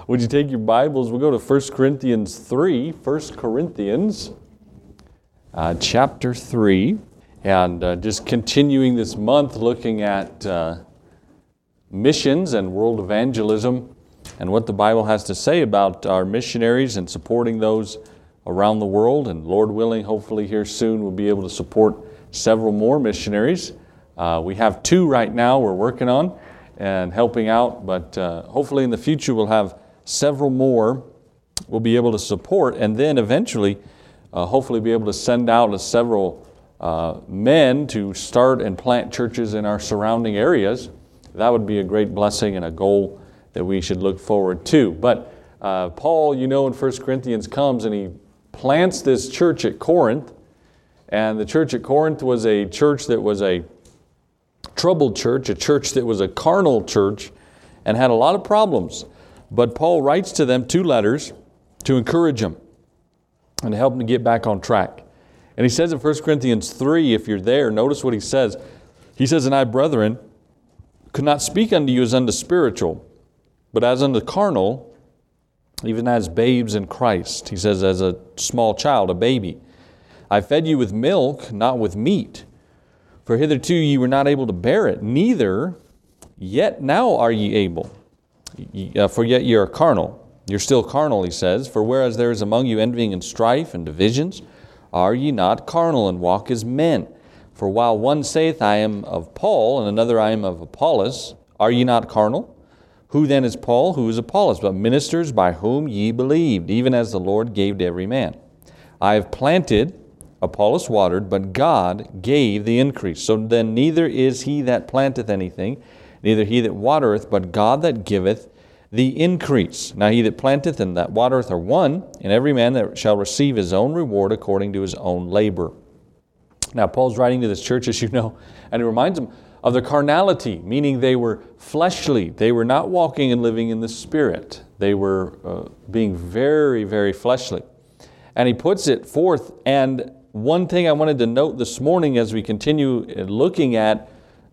Would you take your Bibles? We'll go to 1 Corinthians 3. 1 Corinthians chapter 3. And just continuing this month looking at missions and world evangelism and what the Bible has to say about our missionaries and supporting those around the world. And Lord willing, hopefully here soon we'll be able to support several more missionaries. We have 2 right now we're working on and helping out, but hopefully in the future we'll have several more we'll be able to support, and then eventually hopefully be able to send out several men to start and plant churches in our surrounding areas. That would be a great blessing and a goal that we should look forward to. But Paul, in 1 Corinthians comes and he plants this church at Corinth. And the church at Corinth was a church that was a troubled church, a church that was a carnal church and had a lot of problems. But Paul writes to them 2 letters to encourage them and to help them to get back on track. And he says in 1 Corinthians 3, if you're there, notice what he says. He says, "And I, brethren, could not speak unto you as unto spiritual, but as unto carnal, even as babes in Christ." He says, as a small child, a baby. "I fed you with milk, not with meat. For hitherto ye were not able to bear it, neither yet now are ye able. For yet ye are carnal." You're still carnal, he says. "For whereas there is among you envying and strife and divisions, are ye not carnal and walk as men? For while one saith, I am of Paul, and another, I am of Apollos, are ye not carnal? Who then is Paul? Who is Apollos? But ministers by whom ye believed, even as the Lord gave to every man. I have planted, Apollos watered, but God gave the increase. So then neither is he that planteth anything, neither he that watereth, but God that giveth the increase. Now he that planteth and that watereth are one, and every man that shall receive his own reward according to his own labor." Now Paul's writing to this church, as you know, and he reminds them of their carnality, meaning they were fleshly. They were not walking and living in the Spirit. They were being very, very fleshly. And he puts it forth, and one thing I wanted to note this morning as we continue looking at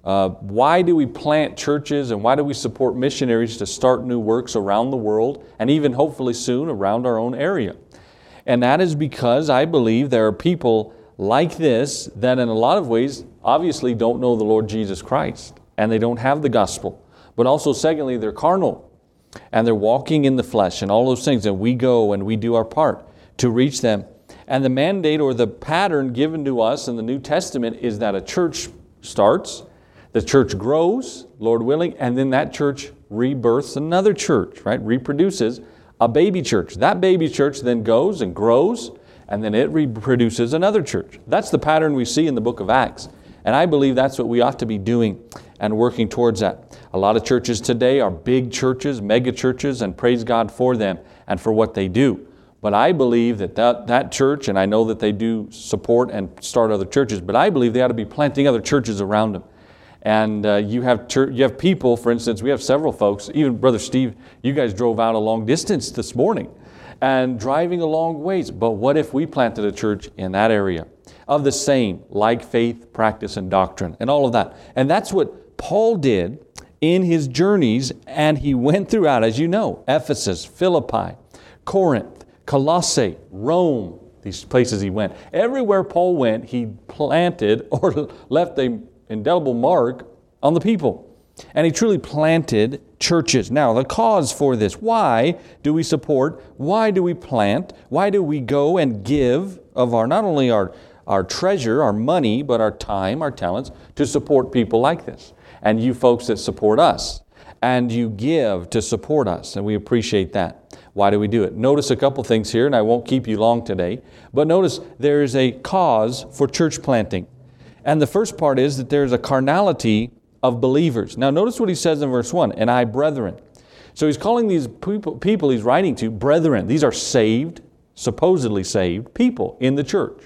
why do we plant churches and why do we support missionaries to start new works around the world and even hopefully soon around our own area. And that is because I believe there are people like this that in a lot of ways obviously don't know the Lord Jesus Christ and they don't have the gospel. But also secondly, they're carnal and they're walking in the flesh and all those things, and we go and we do our part to reach them. And the mandate or the pattern given to us in the New Testament is that a church starts, the church grows, Lord willing, and then that church rebirths another church, right? Reproduces a baby church. That baby church then goes and grows, and then it reproduces another church. That's the pattern we see in the book of Acts. And I believe that's what we ought to be doing and working towards that. A lot of churches today are big churches, mega churches, and praise God for them and for what they do. But I believe that church, and I know that they do support and start other churches, but I believe they ought to be planting other churches around them. And you have people, for instance, we have several folks, even Brother Steve, you guys drove out a long distance this morning and driving a long ways. But what if we planted a church in that area of the same, like faith, practice, and doctrine, and all of that? And that's what Paul did in his journeys, and he went throughout, as you know, Ephesus, Philippi, Corinth, Colossae, Rome, these places he went. Everywhere Paul went, he planted or left a indelible mark on the people. And he truly planted churches. Now, the cause for this, why do we support? Why do we plant? Why do we go and give of not only our treasure, our money, but our time, our talents, to support people like this? And you folks that support us. And you give to support us, and we appreciate that. Why do we do it? Notice a couple things here, and I won't keep you long today. But notice there is a cause for church planting. And the first part is that there's a carnality of believers. Now notice what he says in verse 1, "And I, brethren." So he's calling these people he's writing to brethren. These are saved, supposedly saved people in the church.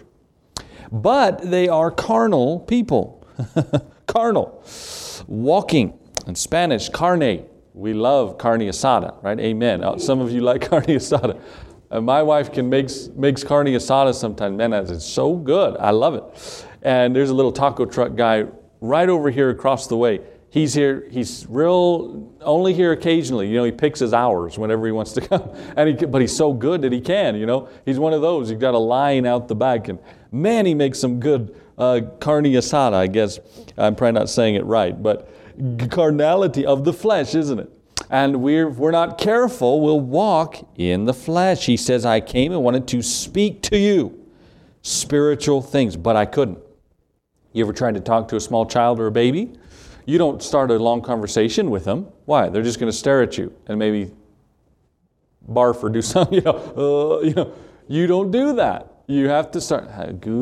But they are carnal people. Carnal. Walking. In Spanish, carne. We love carne asada, right? Amen. Some of you like carne asada. My wife makes carne asada sometimes. Man, it's so good. I love it. And there's a little taco truck guy right over here across the way. He's here, he's only here occasionally. He picks his hours whenever he wants to come. But he's so good that he can, He's one of those. You've got a line out the back. And man, he makes some good carne asada, I guess. I'm probably not saying it right. But carnality of the flesh, isn't it? And if we're not careful, we'll walk in the flesh. He says, I came and wanted to speak to you spiritual things, but I couldn't. You ever tried to talk to a small child or a baby? You don't start a long conversation with them. Why? They're just going to stare at you and maybe barf or do something. You don't do that. You have to start,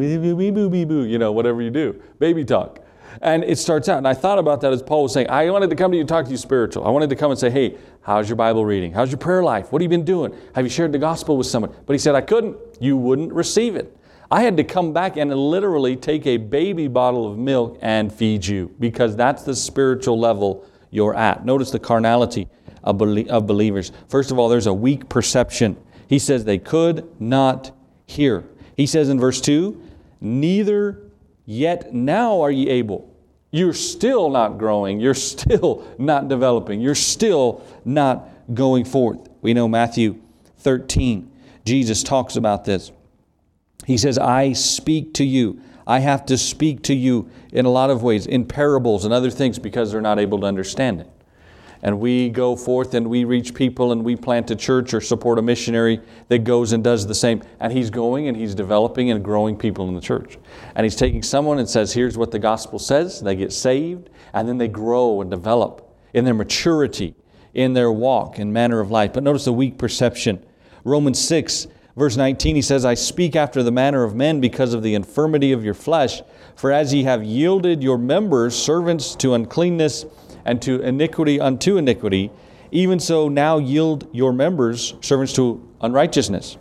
whatever you do, baby talk. And it starts out, and I thought about that as Paul was saying, I wanted to come to you and talk to you spiritual. I wanted to come and say, hey, how's your Bible reading? How's your prayer life? What have you been doing? Have you shared the gospel with someone? But he said, I couldn't. You wouldn't receive it. I had to come back and literally take a baby bottle of milk and feed you, because that's the spiritual level you're at. Notice the carnality of believers. First of all, there's a weak perception. He says they could not hear. He says in verse 2, neither yet now are ye able. You're still not growing. You're still not developing. You're still not going forth. We know Matthew 13, Jesus talks about this. He says, I speak to you. I have to speak to you in a lot of ways, in parables and other things, because they're not able to understand it. And we go forth and we reach people and we plant a church or support a missionary that goes and does the same. And he's going and he's developing and growing people in the church. And he's taking someone and says, here's what the gospel says. They get saved, and then they grow and develop in their maturity, in their walk and manner of life. But notice the weak perception. Romans 6, verse 19, he says, I speak after the manner of men because of the infirmity of your flesh. For as ye have yielded your members servants to uncleanness and to iniquity unto iniquity, even so now yield your members servants to unrighteousness,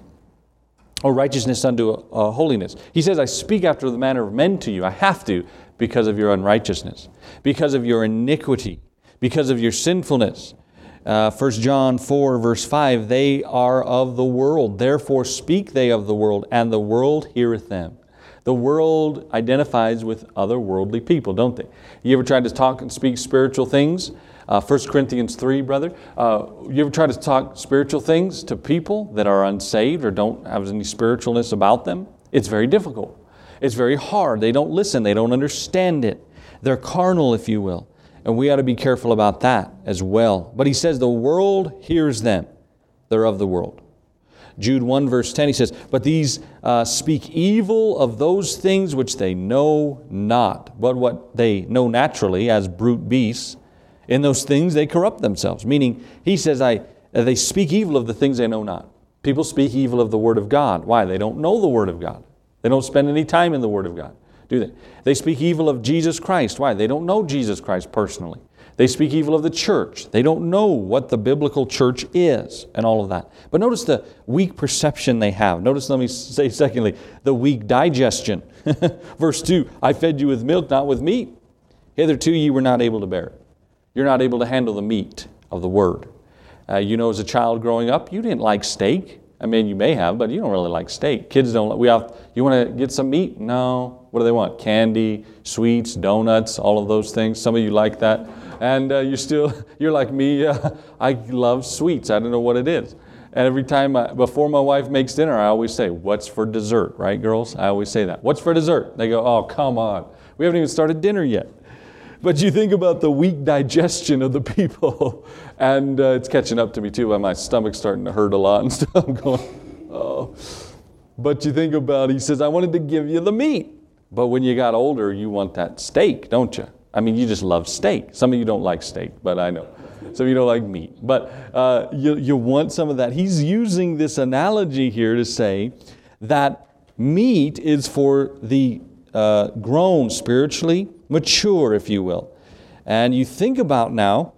or righteousness unto holiness. He says, I speak after the manner of men to you. I have to, because of your unrighteousness, because of your iniquity, because of your sinfulness. 1 John 4, verse 5, they are of the world, therefore speak they of the world, and the world heareth them. The world identifies with other worldly people, don't they? You ever tried to talk and speak spiritual things? 1 Corinthians 3, brother. You ever try to talk spiritual things to people that are unsaved or don't have any spiritualness about them? It's very difficult. It's very hard. They don't listen. They don't understand it. They're carnal, if you will. And we ought to be careful about that as well. But he says the world hears them. They're of the world. Jude 1 verse 10, he says, but these speak evil of those things which they know not, but what they know naturally as brute beasts. In those things they corrupt themselves. Meaning, he says, they speak evil of the things they know not. People speak evil of the Word of God. Why? They don't know the Word of God. They don't spend any time in the Word of God, do they? They speak evil of Jesus Christ. Why? They don't know Jesus Christ personally. They speak evil of the church. They don't know what the biblical church is and all of that. But notice the weak perception they have. Notice, let me say secondly, the weak digestion. Verse 2, I fed you with milk, not with meat. Hitherto ye were not able to bear it. You're not able to handle the meat of the Word. As a child growing up, you didn't like steak. I mean, you may have, but you don't really like steak. Kids don't. You want to get some meat? No. What do they want? Candy, sweets, donuts, all of those things. Some of you like that. And you're like me. I love sweets. I don't know what it is. And every time, before my wife makes dinner, I always say, what's for dessert? Right, girls? I always say that. What's for dessert? They go, oh, come on. We haven't even started dinner yet. But you think about the weak digestion of the people. And it's catching up to me too. My stomach's starting to hurt a lot and stuff. I'm going, oh. But you think about, he says, I wanted to give you the meat. But when you got older, you want that steak, don't you? I mean, you just love steak. Some of you don't like steak, but I know. Some of you don't like meat. But you want some of that. He's using this analogy here to say that meat is for the grown spiritually, mature, if you will. And you think about now,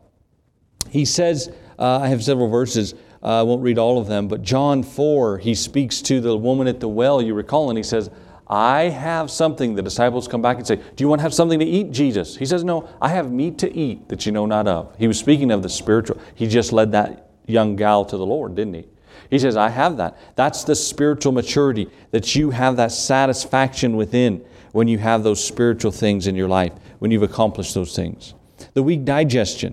he says, I have several verses, I won't read all of them, but John 4, he speaks to the woman at the well, you recall, and he says, I have something. The disciples come back and say, do you want to have something to eat, Jesus? He says, no, I have meat to eat that you know not of. He was speaking of the spiritual. He just led that young gal to the Lord, didn't he? He says, I have that. That's the spiritual maturity, that you have that satisfaction within when you have those spiritual things in your life, when you've accomplished those things. the weak digestion.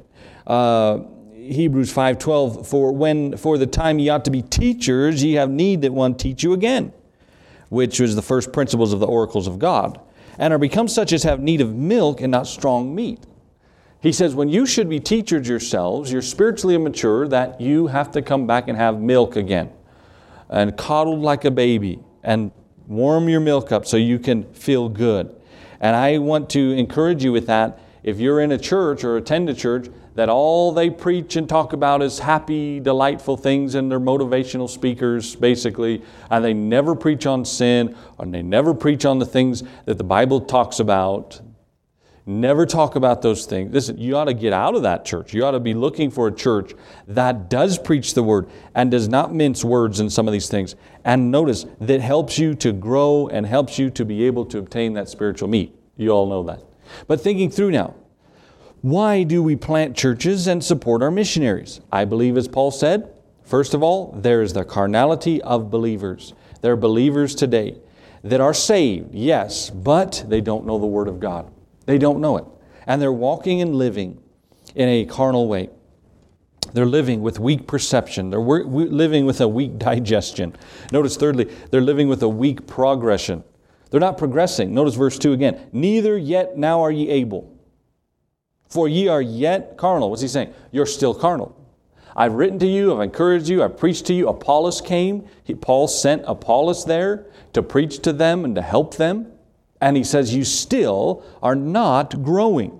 Hebrews 5:12, for the time ye ought to be teachers, ye have need that one teach you again, which was the first principles of the oracles of God, and are become such as have need of milk and not strong meat. He says, when you should be teachers yourselves, you're spiritually immature, that you have to come back and have milk again, and coddled like a baby, and warm your milk up so you can feel good. And I want to encourage you with that. If you're in a church or attend a church that all they preach and talk about is happy, delightful things, and they're motivational speakers, basically, and they never preach on sin, and they never preach on the things that the Bible talks about, never talk about those things. Listen, you ought to get out of that church. You ought to be looking for a church that does preach the Word and does not mince words in some of these things. And notice, that helps you to grow and helps you to be able to obtain that spiritual meat. You all know that. But thinking through now, why do we plant churches and support our missionaries? I believe, as Paul said, first of all, there is the carnality of believers. There are believers today that are saved, yes, but they don't know the Word of God. They don't know it. And they're walking and living in a carnal way. They're living with weak perception. They're living with a weak digestion. Notice thirdly, they're living with a weak progression. They're not progressing. Notice verse 2 again. Neither yet now are ye able. For ye are yet carnal. What's he saying? You're still carnal. I've written to you, I've encouraged you, I've preached to you. Apollos came. Paul sent Apollos there to preach to them and to help them. And he says, you still are not growing.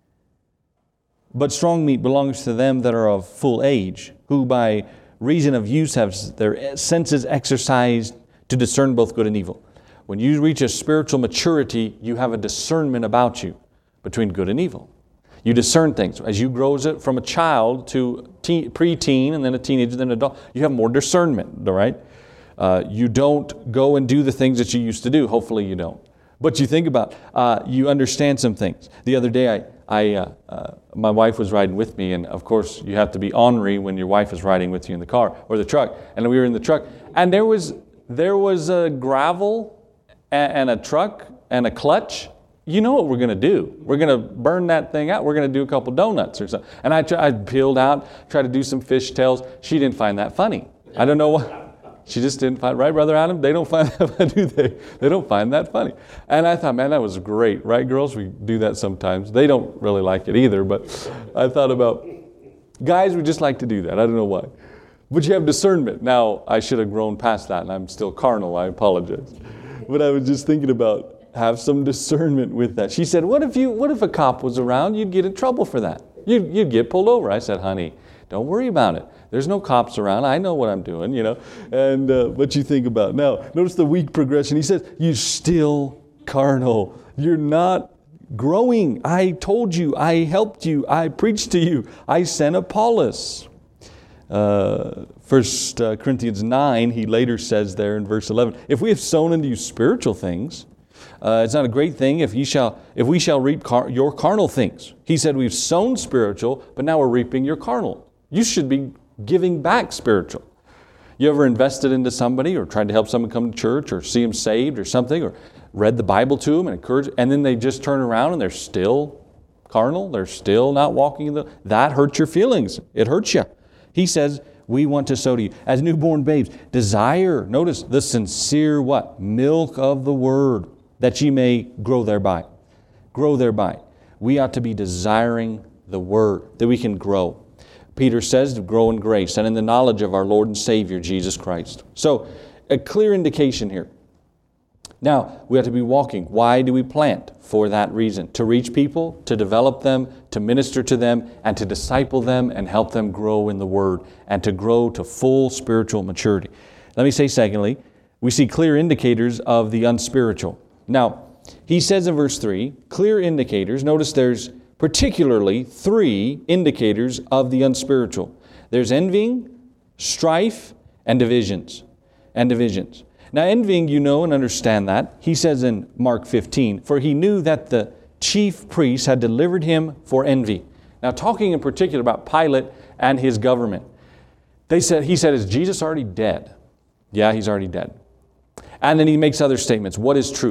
But strong meat belongs to them that are of full age, who by reason of use have their senses exercised to discern both good and evil. When you reach a spiritual maturity, you have a discernment about you between good and evil. You discern things. As you grow from a child to preteen and then a teenager, then an adult, you have more discernment, all right? You don't go and do the things that you used to do. Hopefully you don't. But you think about, you understand some things. The other day, my wife was riding with me, and of course you have to be ornery when your wife is riding with you in the car or the truck. And we were in the truck, and there was a gravel and a truck and a clutch. You know what we're going to do. We're going to burn that thing out. We're going to do a couple donuts or something. And I peeled out, tried to do some fish tails. She didn't find that funny. I don't know why. She just didn't find, right, Brother Adam? They don't find that, do they? They don't find that funny. And I thought, man, that was great. Right, girls? We do that sometimes. They don't really like it either, but I thought about, guys, we just like to do that. I don't know why. But you have discernment. Now, I should have grown past that, and I'm still carnal. I apologize. But I was just thinking about, have some discernment with that. She said, what if a cop was around? You'd get in trouble for that. You'd get pulled over. I said, honey, don't worry about it. There's no cops around. I know what I'm doing, you know. And what you think about. Now, notice the weak progression. He says, you're still carnal. You're not growing. I told you. I helped you. I preached to you. I sent Apollos. 1 Corinthians 9, he later says there in verse 11, if we have sown into you spiritual things, it's not a great thing if we shall reap your carnal things. He said we've sown spiritual, but now we're reaping your carnal. You should be giving back spiritual. You ever invested into somebody or tried to help someone come to church or see them saved or something, or read the Bible to them and encouraged, and then they just turn around and they're still carnal, they're still not walking in that hurts your feelings. It hurts you. He says, we want to sow to you as newborn babes. Desire, notice, the sincere what? Milk of the Word, that ye may grow thereby. Grow thereby. We ought to be desiring the Word, that we can grow. Peter says to grow in grace and in the knowledge of our Lord and Savior, Jesus Christ. So, a clear indication here. Now, we have to be walking. Why do we plant? For that reason. To reach people, to develop them, to minister to them, and to disciple them and help them grow in the Word and to grow to full spiritual maturity. Let me say secondly, we see clear indicators of the unspiritual. Now, he says in verse 3, clear indicators. Notice there's particularly 3 indicators of the unspiritual. There's envying, strife, and divisions. Now, envying, you know and understand that. He says in Mark 15, for he knew that the chief priests had delivered him for envy. Now, talking in particular about Pilate and his government. He said, is Jesus already dead? Yeah, he's already dead. And then he makes other statements. What is truth?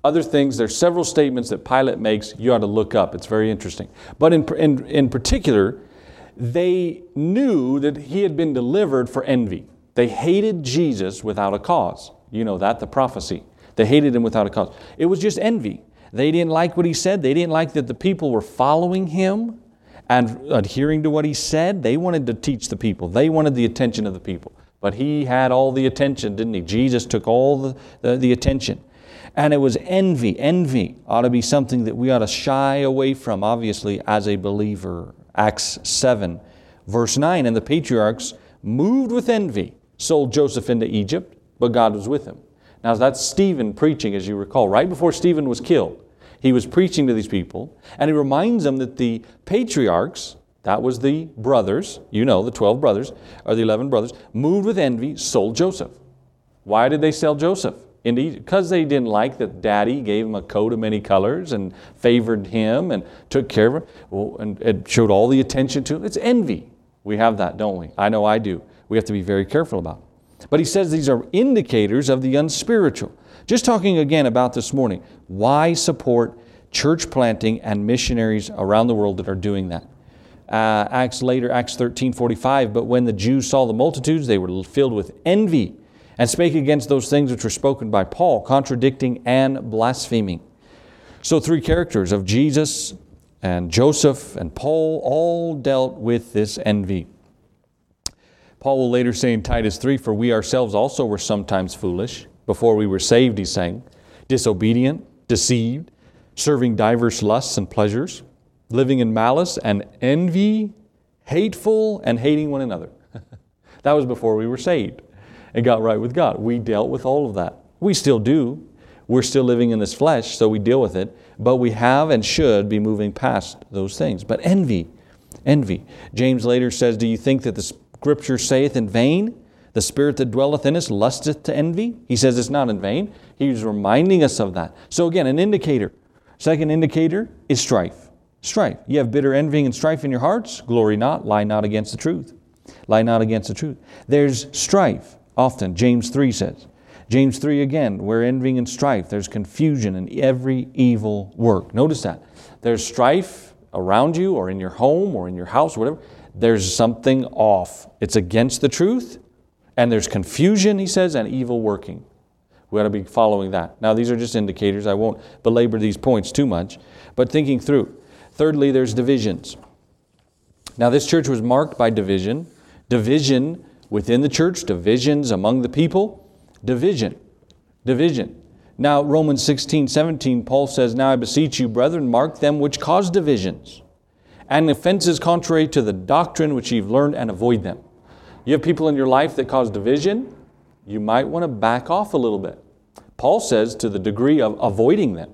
other things. There's several statements that Pilate makes you ought to look up. It's very interesting. But in particular, they knew that he had been delivered for envy. They hated Jesus without a cause. You know that, the prophecy. They hated him without a cause. It was just envy. They didn't like what he said. They didn't like that the people were following him and adhering to what he said. They wanted to teach the people. They wanted the attention of the people. But he had all the attention, didn't he? Jesus took all the attention. And it was envy. Envy ought to be something that we ought to shy away from, obviously, as a believer. Acts 7, verse 9, and the patriarchs, moved with envy, sold Joseph into Egypt, but God was with him. Now that's Stephen preaching, as you recall, right before Stephen was killed. He was preaching to these people, and he reminds them that the patriarchs, that was the brothers, you know, the 12 brothers, or the 11 brothers, moved with envy, sold Joseph. Why did they sell Joseph into Egypt? Because they didn't like that Daddy gave him a coat of many colors and favored him and took care of him, and it showed all the attention to him. It's envy. We have that, don't we? I know I do. We have to be very careful about it. But he says these are indicators of the unspiritual. Just talking again about this morning, why support church planting and missionaries around the world that are doing that? Acts 13:45, but when the Jews saw the multitudes, they were filled with envy and spake against those things which were spoken by Paul, contradicting and blaspheming. So 3 characters of Jesus and Joseph and Paul all dealt with this envy. Paul will later say in Titus 3, for we ourselves also were sometimes foolish. Before we were saved, he's saying, disobedient, deceived, serving diverse lusts and pleasures, living in malice and envy, hateful, and hating one another. That was before we were saved and got right with God. We dealt with all of that. We still do. We're still living in this flesh, so we deal with it. But we have and should be moving past those things. But envy. James later says, do you think that the Scripture saith in vain, the spirit that dwelleth in us lusteth to envy? He says it's not in vain. He's reminding us of that. So again, an indicator. Second indicator is strife. Strife. You have bitter envying and strife in your hearts. Glory not. Lie not against the truth. Lie not against the truth. There's strife. Often, James 3 says. James 3 again, where envying and strife, there's confusion in every evil work. Notice that. There's strife around you or in your home or in your house, whatever. There's something off. It's against the truth. And there's confusion, he says, and evil working. We ought to be following that. Now, these are just indicators. I won't belabor these points too much. But thinking through. Thirdly, there's divisions. Now, this church was marked by division. Division within the church. Divisions among the people. Division. Now, Romans 16:17, Paul says, now I beseech you, brethren, mark them which cause divisions, and offenses contrary to the doctrine which you've learned, and avoid them. You have people in your life that cause division, you might want to back off a little bit. Paul says to the degree of avoiding them,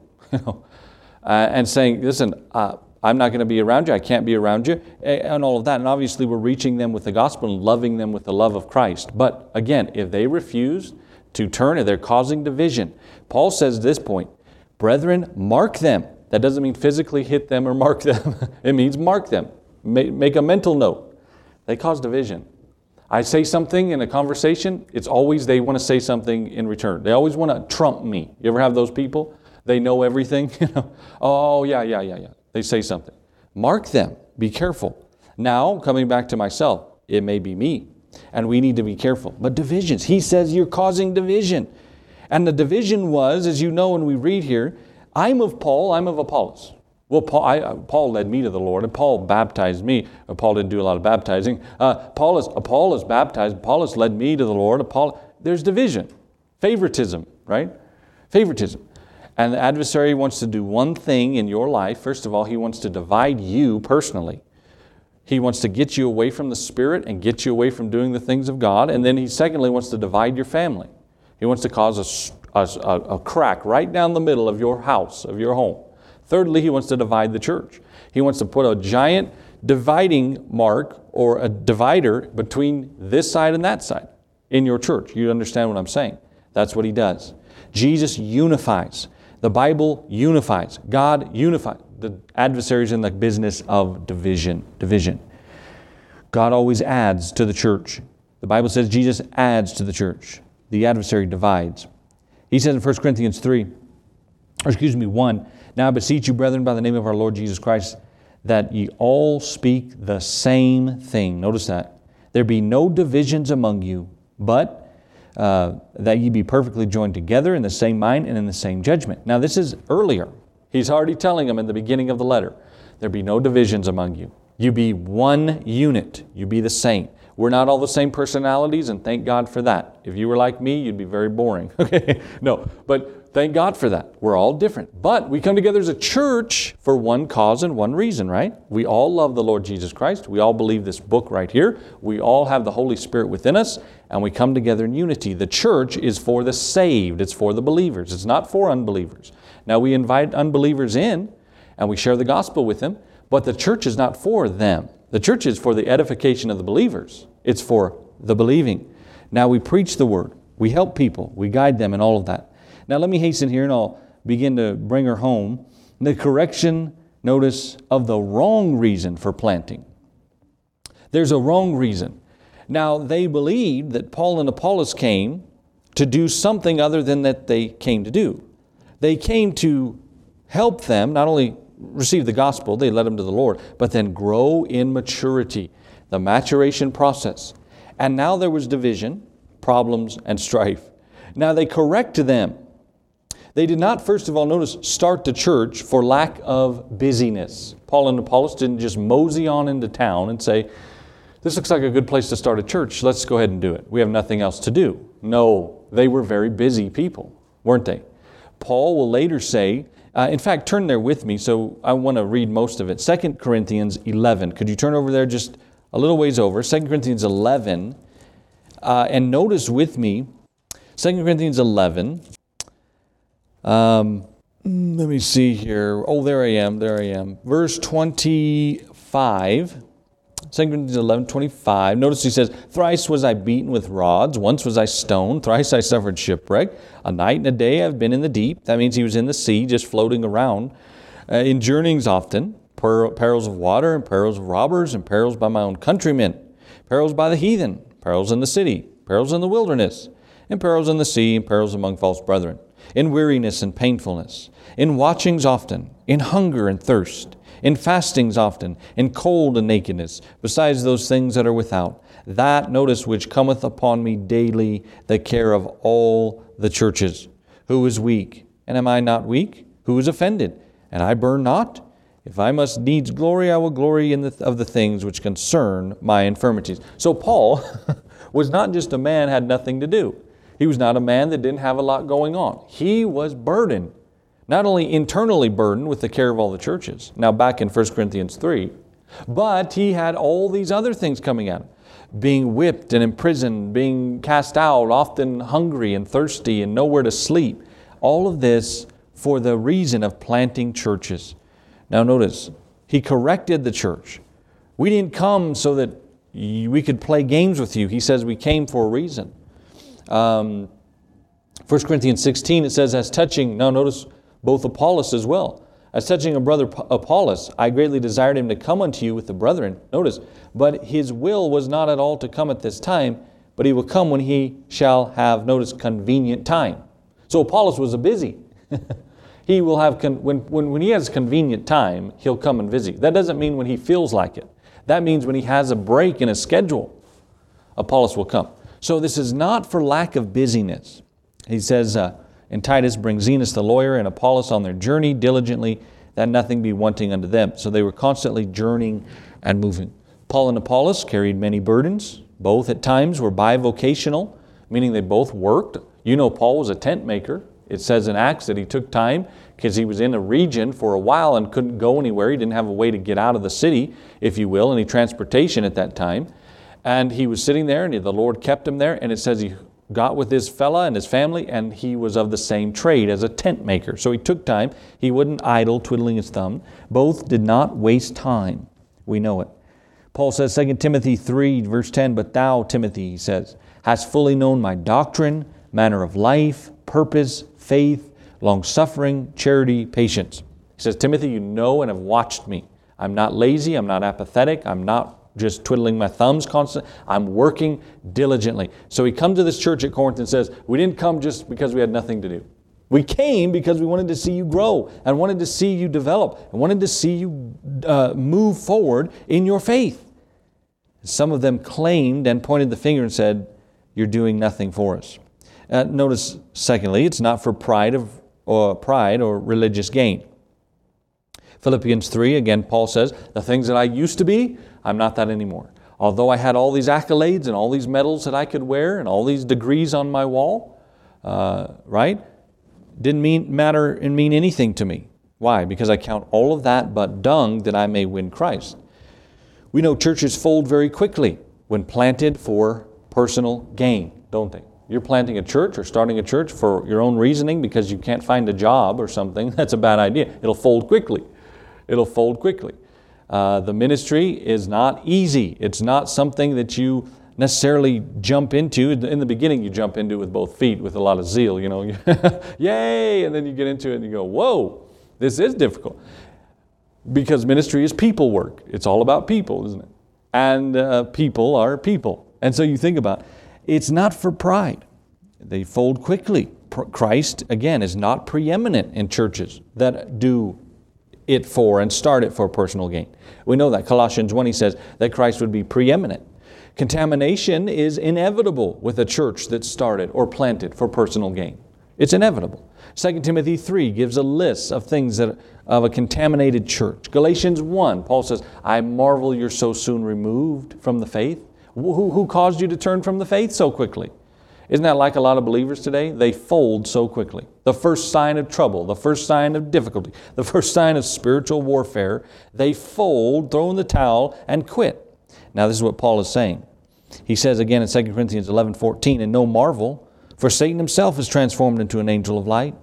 and saying, listen, I'm not going to be around you, I can't be around you, and all of that. And obviously we're reaching them with the gospel and loving them with the love of Christ. But again, if they refuse to turn, if they're causing division, Paul says at this point, brethren, mark them. That doesn't mean physically hit them or mark them. It means mark them. Make a mental note. They cause division. I say something in a conversation, it's always they want to say something in return. They always want to trump me. You ever have those people? They know everything. Oh, yeah. They say something. Mark them. Be careful. Now, coming back to myself, it may be me. And we need to be careful. But divisions. He says you're causing division. And the division was, as you know when we read here, I'm of Paul, I'm of Apollos. Well, Paul led me to the Lord, and Paul baptized me. Paul didn't do a lot of baptizing. Apollos baptized. Apollos led me to the Lord. There's division. Favoritism, right? Favoritism. And the adversary wants to do one thing in your life. First of all, he wants to divide you personally. He wants to get you away from the Spirit and get you away from doing the things of God. And then he secondly wants to divide your family. He wants to cause a crack right down the middle of your house, of your home. Thirdly, he wants to divide the church. He wants to put a giant dividing mark or a divider between this side and that side in your church. You understand what I'm saying? That's what he does. Jesus unifies. The Bible unifies. God unifies. The adversary's in the business of division. God always adds to the church. The Bible says Jesus adds to the church. The adversary divides. He says in 1 Corinthians 3, 1. Now I beseech you, brethren, by the name of our Lord Jesus Christ, that ye all speak the same thing. Notice that. There be no divisions among you, but that ye be perfectly joined together in the same mind and in the same judgment. Now this is earlier. He's already telling them in the beginning of the letter, there be no divisions among you. You be one unit. You be the same. We're not all the same personalities, and thank God for that. If you were like me, you'd be very boring. Okay? No, but thank God for that. We're all different. But we come together as a church for one cause and one reason, right? We all love the Lord Jesus Christ. We all believe this book right here. We all have the Holy Spirit within us, and we come together in unity. The church is for the saved. It's for the believers. It's not for unbelievers. Now, we invite unbelievers in, and we share the gospel with them, but the church is not for them. The church is for the edification of the believers. It's for the believing. Now we preach the word. We help people. We guide them and all of that. Now let me hasten here and I'll begin to bring her home. The correction, notice, of the wrong reason for planting. There's a wrong reason. Now they believed that Paul and Apollos came to do something other than that they came to do. They came to help them not only receive the gospel, they led them to the Lord, but then grow in maturity, the maturation process. And now there was division, problems, and strife. Now they corrected them. They did not, first of all, notice, start the church for lack of busyness. Paul and Apollos didn't just mosey on into town and say, this looks like a good place to start a church. Let's go ahead and do it. We have nothing else to do. No, they were very busy people, weren't they? Paul will later say, in fact, turn there with me, so I want to read most of it. 2 Corinthians 11. Could you turn over there just a little ways over? 2 Corinthians 11. And notice with me, 2 Corinthians 11. Let me see here. Oh, there I am. Verse 25. 2 Corinthians 11:25. Notice he says, thrice was I beaten with rods, once was I stoned, thrice I suffered shipwreck. A night and a day I've been in the deep. That means he was in the sea, just floating around. In journeyings often, perils of water, and perils of robbers, and perils by my own countrymen, perils by the heathen, perils in the city, perils in the wilderness, and perils in the sea, and perils among false brethren, in weariness and painfulness, in watchings often, in hunger and thirst, in fastings often, in cold and nakedness, besides those things that are without. That, notice, which cometh upon me daily, the care of all the churches. Who is weak? And am I not weak? Who is offended? And I burn not? If I must needs glory, I will glory of the things which concern my infirmities. So Paul was not just a man had nothing to do. He was not a man that didn't have a lot going on. He was burdened. Not only internally burdened with the care of all the churches, now back in 1 Corinthians 3, but he had all these other things coming at him. Being whipped and imprisoned, being cast out, often hungry and thirsty and nowhere to sleep. All of this for the reason of planting churches. Now notice, he corrected the church. We didn't come so that we could play games with you. He says we came for a reason. 1 Corinthians 16, it says, as touching, now notice, both Apollos as well. As touching a brother Apollos, I greatly desired him to come unto you with the brethren. Notice, but his will was not at all to come at this time, but he will come when he shall have, notice, convenient time. So Apollos was a busy. He will have, when he has convenient time, he'll come and visit. That doesn't mean when he feels like it. That means when he has a break in his schedule, Apollos will come. So this is not for lack of busyness. He says, and Titus, bring Zenas the lawyer and Apollos on their journey diligently, that nothing be wanting unto them. So they were constantly journeying and moving. Paul and Apollos carried many burdens. Both at times were bivocational, meaning they both worked. You know, Paul was a tent maker. It says in Acts that he took time because he was in a region for a while and couldn't go anywhere. He didn't have a way to get out of the city, if you will, any transportation at that time. And he was sitting there and the Lord kept him there. And it says he got with this fella and his family, and he was of the same trade as a tent maker. So he took time. He wasn't idle, twiddling his thumb. Both did not waste time. We know it. Paul says, 2 Timothy 3, verse 10, but thou, Timothy, he says, hast fully known my doctrine, manner of life, purpose, faith, long-suffering, charity, patience. He says, Timothy, you know and have watched me. I'm not lazy. I'm not apathetic. I'm not just twiddling my thumbs constantly. I'm working diligently. So he comes to this church at Corinth and says, we didn't come just because we had nothing to do. We came because we wanted to see you grow and wanted to see you develop and wanted to see you move forward in your faith. Some of them claimed and pointed the finger and said, you're doing nothing for us. Notice, secondly, it's not for pride or religious gain. Philippians 3, again, Paul says, the things that I used to be, I'm not that anymore. Although I had all these accolades and all these medals that I could wear and all these degrees on my wall, right? Didn't mean anything to me. Why? Because I count all of that but dung that I may win Christ. We know churches fold very quickly when planted for personal gain, don't they? You're planting a church or starting a church for your own reasoning because you can't find a job or something. That's a bad idea. It'll fold quickly. It'll fold quickly. The ministry is not easy. It's not something that you necessarily jump into. In the beginning, you jump into it with both feet with a lot of zeal, you know. Yay! And then you get into it and you go, whoa, this is difficult. Because ministry is people work. It's all about people, isn't it? And people are people. And so you think about it. It's not for pride. They fold quickly. Christ, again, is not preeminent in churches that do it for and start it for personal gain. We know that. Colossians 1, he says that Christ would be preeminent. Contamination is inevitable with a church that's started or planted for personal gain. It's inevitable. 2 Timothy 3 gives a list of things of a contaminated church. Galatians 1, Paul says, I marvel you're so soon removed from the faith. Who caused you to turn from the faith so quickly? Isn't that like a lot of believers today? They fold so quickly. The first sign of trouble, the first sign of difficulty, the first sign of spiritual warfare, they fold, throw in the towel, and quit. Now this is what Paul is saying. He says again in 2 Corinthians 11:14, and no marvel, for Satan himself is transformed into an angel of light.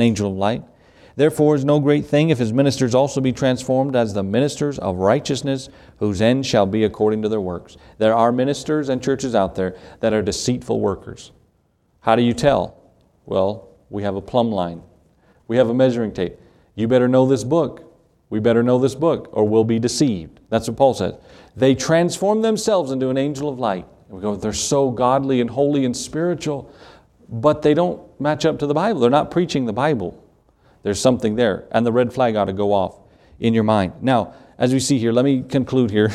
Therefore is no great thing if his ministers also be transformed as the ministers of righteousness, whose end shall be according to their works. There are ministers and churches out there that are deceitful workers. How do you tell? Well, we have a plumb line. We have a measuring tape. You better know this book. We better know this book or we'll be deceived. That's what Paul says. They transform themselves into an angel of light. And we go, they're so godly and holy and spiritual, but they don't match up to the Bible. They're not preaching the Bible. There's something there. And the red flag ought to go off in your mind. Now, as we see here, let me conclude here.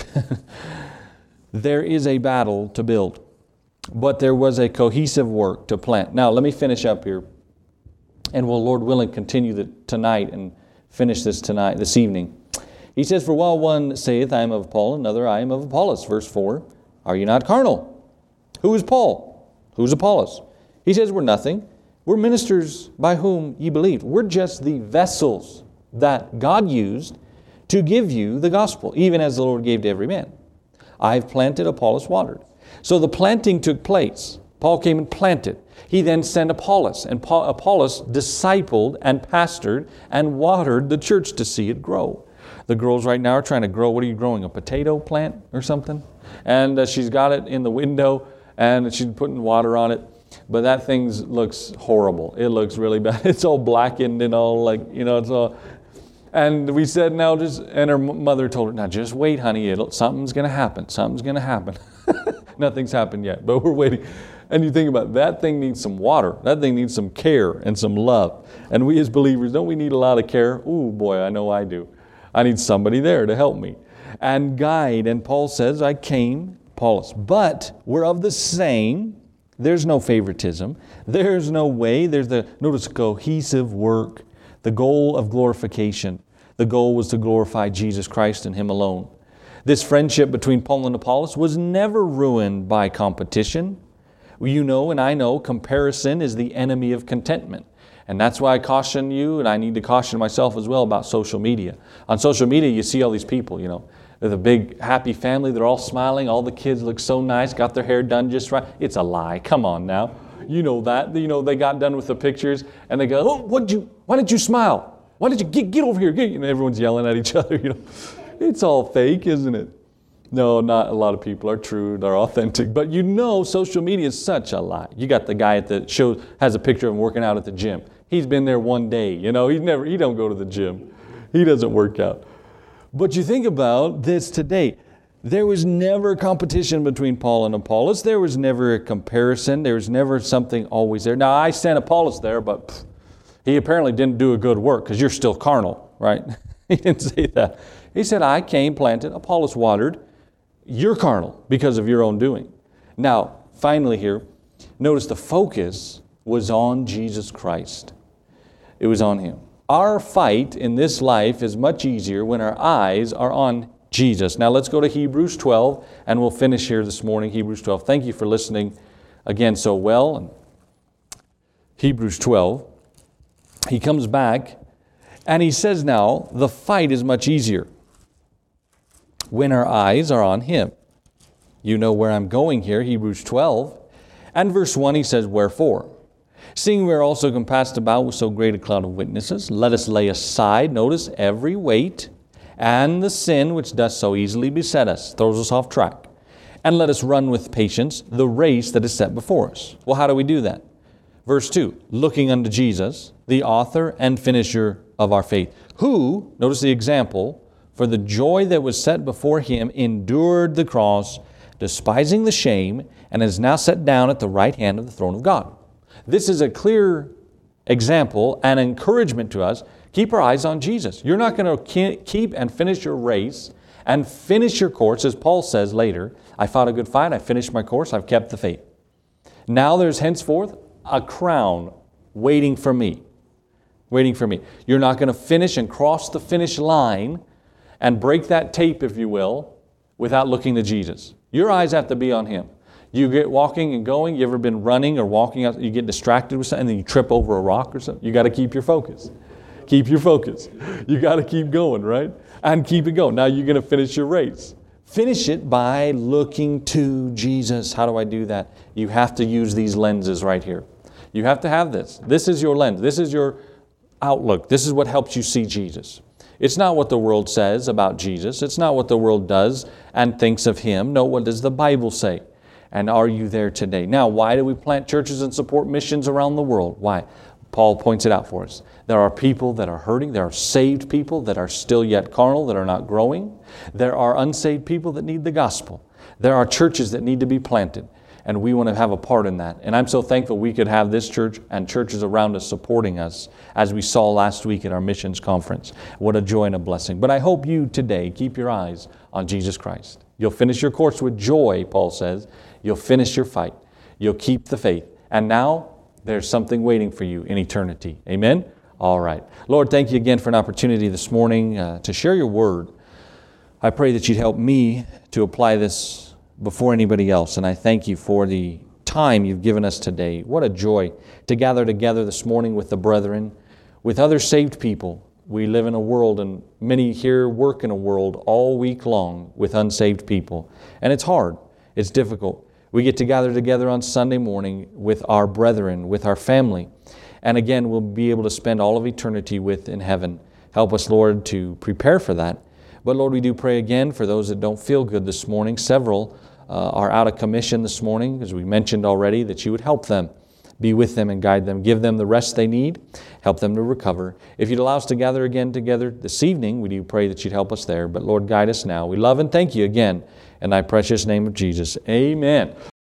There is a battle to build, but there was a cohesive work to plant. Now, let me finish up here. And we'll, Lord willing, continue tonight and finish this evening. He says, for while one saith, I am of Paul, another, I am of Apollos. Verse 4, are you not carnal? Who is Paul? Who's Apollos? He says, we're nothing. We're ministers by whom ye believed. We're just the vessels that God used to give you the gospel, even as the Lord gave to every man. I've planted, Apollos watered. So the planting took place. Paul came and planted. He then sent Apollos, and Apollos discipled and pastored and watered the church to see it grow. The girls right now are trying to grow, what are you growing, a potato plant or something? And she's got it in the window and she's putting water on it. But that thing looks horrible. It looks really bad. It's all blackened and all it's all. And we said, and her mother told her, now just wait, honey. Something's going to happen. Something's going to happen. Nothing's happened yet, but we're waiting. And you think about it, that thing needs some water. That thing needs some care and some love. And we as believers, don't we need a lot of care? Ooh, boy, I know I do. I need somebody there to help me and guide. And Paul says, I came, Apollos, but we're of the same. There's no favoritism. There's no way. Notice cohesive work. The goal of glorification. The goal was to glorify Jesus Christ and Him alone. This friendship between Paul and Apollos was never ruined by competition. You know and I know comparison is the enemy of contentment. And that's why I caution you, and I need to caution myself as well about social media. On social media, you see all these people, They're the big happy family. They're all smiling. All the kids look so nice, got their hair done just right. It's a lie. Come on now. You know that. They got done with the pictures and they go, oh, why did you smile? Why did you get over here? And everyone's yelling at each other. It's all fake, isn't it? No, not a lot of people are true. They're authentic. But social media is such a lie. You got the guy at the show, has a picture of him working out at the gym. He's been there one day. He don't go to the gym. He doesn't work out. But you think about this today. There was never competition between Paul and Apollos. There was never a comparison. There was never something always there. Now, I sent Apollos there, but He apparently didn't do a good work because you're still carnal, right? He didn't say that. He said, I came, planted, Apollos watered. You're carnal because of your own doing. Now, finally here, notice the focus was on Jesus Christ. It was on Him. Our fight in this life is much easier when our eyes are on Jesus. Now let's go to Hebrews 12 and we'll finish here this morning. Hebrews 12. Thank you for listening again so well. Hebrews 12. He comes back and he says now the fight is much easier when our eyes are on Him. You know where I'm going here, Hebrews 12. And verse 1 he says, wherefore? Seeing we are also compassed about with so great a cloud of witnesses, let us lay aside, notice, every weight and the sin which does so easily beset us, throws us off track. And let us run with patience the race that is set before us. Well, how do we do that? Verse 2, looking unto Jesus, the author and finisher of our faith, who, notice the example, for the joy that was set before Him endured the cross, despising the shame, and is now set down at the right hand of the throne of God. This is a clear example and encouragement to us. Keep our eyes on Jesus. You're not going to keep and finish your race and finish your course, as Paul says later, I fought a good fight, I finished my course, I've kept the faith. Now there's henceforth a crown waiting for me. Waiting for me. You're not going to finish and cross the finish line and break that tape, if you will, without looking to Jesus. Your eyes have to be on Him. You get walking and going. You ever been running or walking out, you get distracted with something and then you trip over a rock or something? You got to keep your focus. Keep your focus. You got to keep going, right? And keep it going. Now you're going to finish your race. Finish it by looking to Jesus. How do I do that? You have to use these lenses right here. You have to have this. This is your lens. This is your outlook. This is what helps you see Jesus. It's not what the world says about Jesus. It's not what the world does and thinks of Him. No, what does the Bible say? And are you there today? Now, why do we plant churches and support missions around the world? Why? Paul points it out for us. There are people that are hurting. There are saved people that are still yet carnal, that are not growing. There are unsaved people that need the gospel. There are churches that need to be planted. And we want to have a part in that. And I'm so thankful we could have this church and churches around us supporting us, as we saw last week at our missions conference. What a joy and a blessing. But I hope you today keep your eyes on Jesus Christ. You'll finish your course with joy, Paul says. You'll finish your fight. You'll keep the faith. And now there's something waiting for you in eternity. Amen? All right. Lord, thank you again for an opportunity this morning to share your word. I pray that you'd help me to apply this before anybody else. And I thank you for the time you've given us today. What a joy to gather together this morning with the brethren, with other saved people. We live in a world, and many here work in a world all week long with unsaved people. And it's hard. It's difficult. We get to gather together on Sunday morning with our brethren, with our family. And again, we'll be able to spend all of eternity with in heaven. Help us, Lord, to prepare for that. But Lord, we do pray again for those that don't feel good this morning. Several are out of commission this morning, as we mentioned already, that you would help them, be with them and guide them, give them the rest they need, help them to recover. If you'd allow us to gather again together this evening, we do pray that you'd help us there. But Lord, guide us now. We love and thank you again in thy precious name of Jesus. Amen.